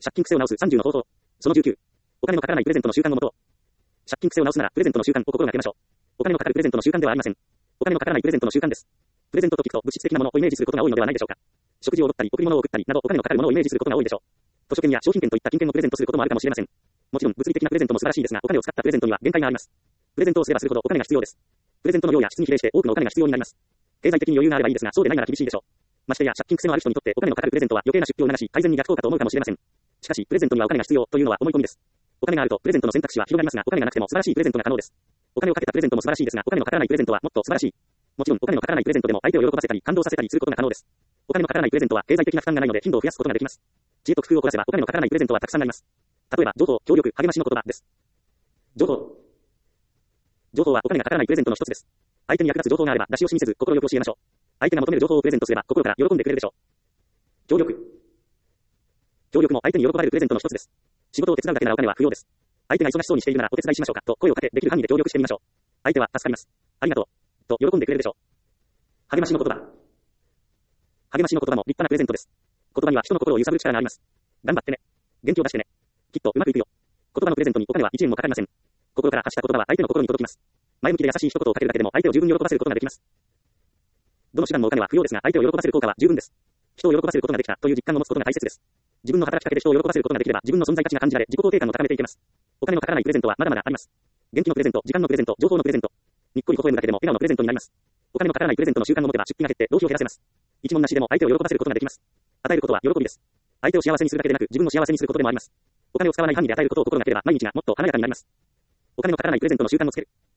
借金癖を直す30の方法。その19。お金のかからないプレゼントの習慣のもと。借金癖を直すなら、プレゼントの習慣を心がけましょう。お金のかかるプレゼントの習慣ではありません。お金のかからないプレゼントの習慣です。プレゼントと聞くと物質的なものをイメージすることが多いのではないでしょうか。食事をおごったり、贈り物を贈ったりなどお金のかかるものをイメージすることが多いでしょう。図書券や商品券といった金券をプレゼントすることもあるかもしれません。もちろん物理的なプレゼントも素晴らしいですが、お金を使ったプレゼントには限界があります。プレゼントをすればするほどお金が必要です。プレゼントの量や質に比例して多くのお金が必要になります。経済的に余裕があればいいですが、そうでないなら厳しいでしょう。ましてや借金癖のある人にとってお金のかかるプレゼントは余計な出費を流し、改善に逆効果と思うかもしれません。しかし、プレゼントにはお金が必要というのは思い込みです。お金があるとプレゼントの選択肢は広がりますが、お金がなくても素晴らしいプレゼントが可能です。お金をかけたプレゼントも素晴らしいですが、お金のかからないプレゼントはもっと素晴らしい。もちろんお金のかからないプレゼントでも相手を喜ばせたり感動させたりすることが可能です。お金のかからないプレゼントは経済的な負担がないので頻度を増やすことができます。知恵と工夫を凝らせばお金のかからないプレゼントはたくさんあります。例えば、情報、協力、励ましの言葉です。情報。情報はお金がかからないプレゼントの一つです。相手に役立つ情報があれば出し惜しみせず心よく教えましょう。相手が求める情報をプレゼントすれば心から喜んでくれるでしょう。協力。協力も相手に喜ばれるプレゼントの一つです。仕事を手伝うだけならお金は不要です。相手が忙しそうにしているならお手伝いしましょうかと声をかけできる範囲で協力してみましょう。相手は助かります。ありがとう。と喜んでくれるでしょう。励ましの言葉。励ましの言葉も立派なプレゼントです。言葉には人の心を揺さぶる力があります。頑張ってね。元気を出してね。きっとうまくいくよ。言葉のプレゼントにお金は1円もかかりません。心から発した言葉は相手の心に届きます。前向きで優しい一言をかけるだけでも相手を十分に喜ばせることができます。どの手段もお金は不要ですが、相手を喜ばせる効果は十分です。人を喜ばせることができたという実感を持つことが大切です。自分の働きかけで人を喜ばせることができれば、自分の存在価値が感じられ、自己肯定感を高めていけます。お金のかからないプレゼントはまだまだあります。元気のプレゼント、時間のプレゼント、情報のプレゼント。にっこり微笑むだけでも笑顔のプレゼントになります。お金のかからないプレゼントの習慣を持てば出費が減って浪費を減らせます。一文なしでも相手を喜ばせることができます。与えることは喜びです。相手を幸せにするだけでなく、自分も幸せにすることでもあります。お金を使わない範囲で与えることを心がければ、毎日がもっと華やかになります。お金のかからないプレゼントの習慣をつける。